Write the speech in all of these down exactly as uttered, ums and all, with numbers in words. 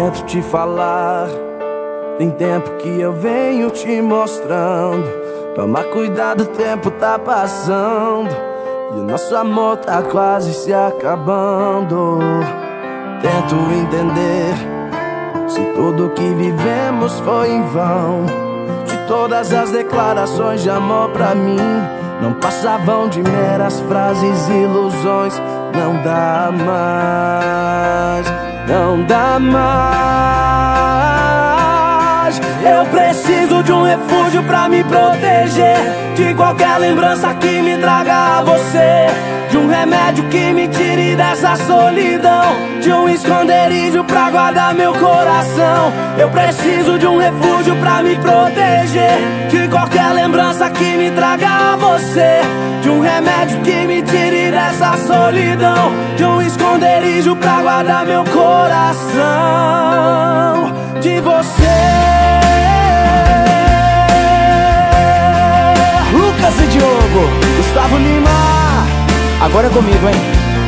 tento te falar, tem tempo que eu venho te mostrando. Toma cuidado, o tempo tá passando e o nosso amor tá quase se acabando. Tento entender se tudo que vivemos foi em vão, de todas as declarações de amor pra mim não passavam de meras frases e ilusões. Não dá mais, não dá mais. Eu preciso de um refúgio pra me proteger de qualquer lembrança que me traga a você, de um remédio que me tire dessa solidão, de um esconderijo pra guardar meu coração. Eu preciso de um refúgio pra me proteger de qualquer lembrança que me traga a você, de um remédio que me tire dessa solidão, de um esconderijo pra guardar meu coração de você. Lucas e Diogo, Gustavo Lima, agora é comigo, hein?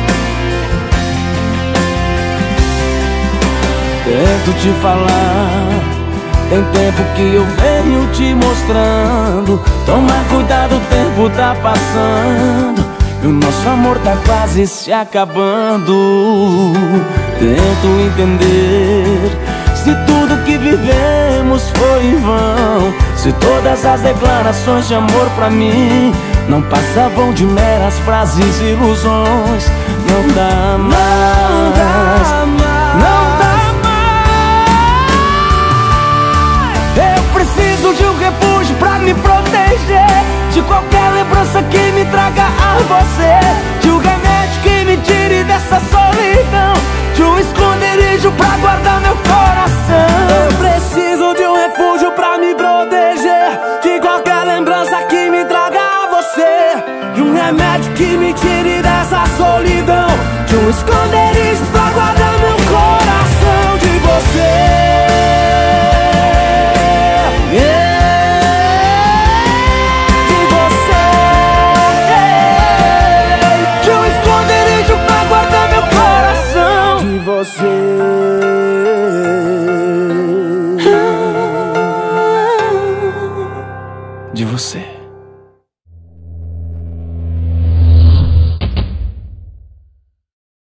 Tento te falar, tem tempo que eu venho te mostrando. Toma cuidado, o tempo tá passando e o nosso amor tá quase se acabando. Tento entender se tudo que vivemos foi em vão, se todas as declarações de amor pra mim não passavam de meras frases e ilusões. Não dá mais, não dá mais. Eu preciso de um refúgio pra me proteger de qualquer lembrança que me traga a você, de um remédio que me tire dessa solidão, de um esconderijo pra guardar meu coração. Eu preciso de um refúgio pra me proteger de qualquer lembrança que me traga a você, de um remédio que me tire dessa solidão, de um esconderijo pra guardar meu coração de você. Você